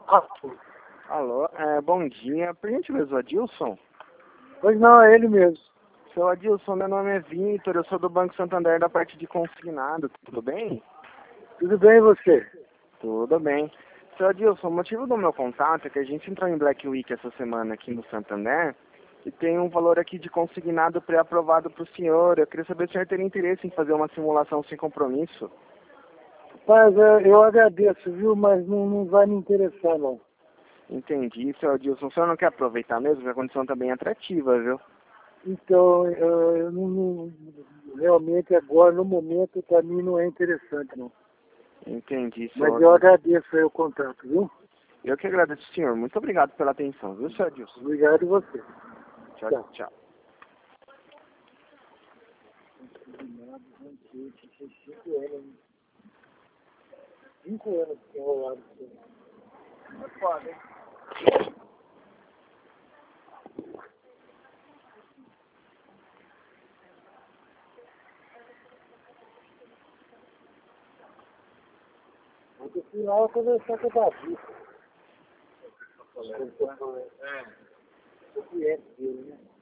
Arthur. Alô, bom dia. Por gentileza, o Adilson? Pois não, é ele mesmo. Seu Adilson, meu nome é Vitor, eu sou do Banco Santander da parte de consignado, tudo bem? Tudo bem e você? Tudo bem. Seu Adilson, o motivo do meu contato é que a gente entrou em Black Week essa semana aqui no Santander e tem um valor aqui de consignado pré-aprovado para o senhor. Eu queria saber se o senhor teria interesse em fazer uma simulação sem compromisso. Mas eu agradeço, viu? Mas não vai me interessar, não. Entendi, seu Adilson. O senhor não quer aproveitar mesmo? Que a condição está bem atrativa, viu? Então, eu realmente agora, no momento, para mim não é interessante, não. Entendi, seu Mas eu Adilson. agradeço aí o contato, viu? Eu que agradeço, senhor. Muito obrigado pela atenção, viu, seu Adilson? Obrigado a você. Tchau, Tchau. tchau. Cinco anos enrolado. É foda, hein? Eu fui lá conversar com o Davi. É. O cliente dele, né?